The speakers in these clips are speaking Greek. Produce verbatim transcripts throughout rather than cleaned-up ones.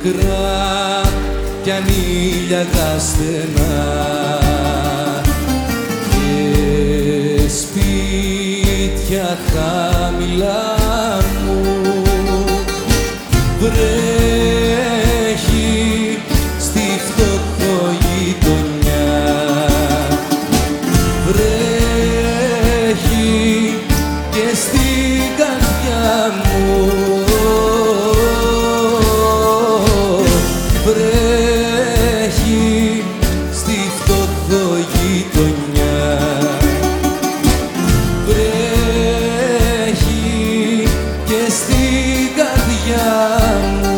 πικρά κι ανήλια τα στενά και σπίτια χαμηλά μου βρέχει στη φτωχογειτονιά, βρέχει και στην καρδιά μου, βρέχει στη φτωχογειτονιά, βρέχει και στην καρδιά μου.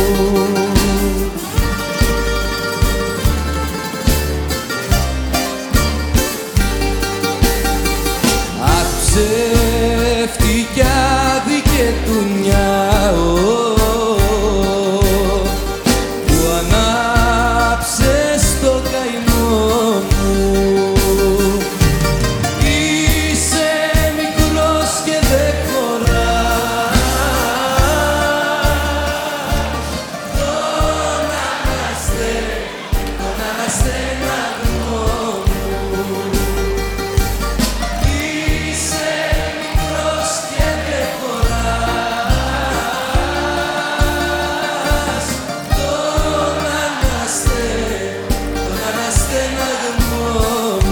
Αχ, ψεύτικια δικαιτουνιά που ανάψες το καημό μου. Είσαι μικρός και δεν χωράς τον αναστε, τον αναστεναγμό μου. Είσαι μικρός και δεν χωράς τον αναστε, τον αναστεναγμό μου.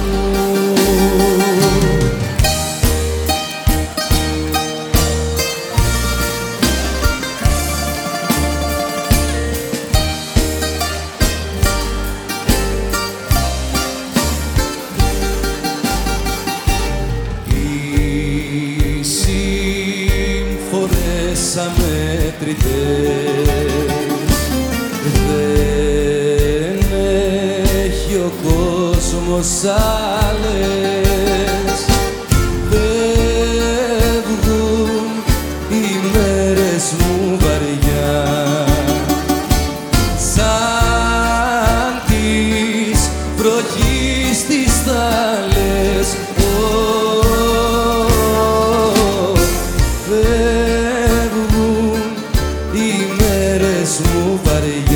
Οι σύμφωνες αμέτρητες δεν έχει ο κόσμος άλλες, φεύγουν οι μέρες μου βαριά σαν της βροχής τις θάλες. Φεύγουν οι μέρες μου βαριά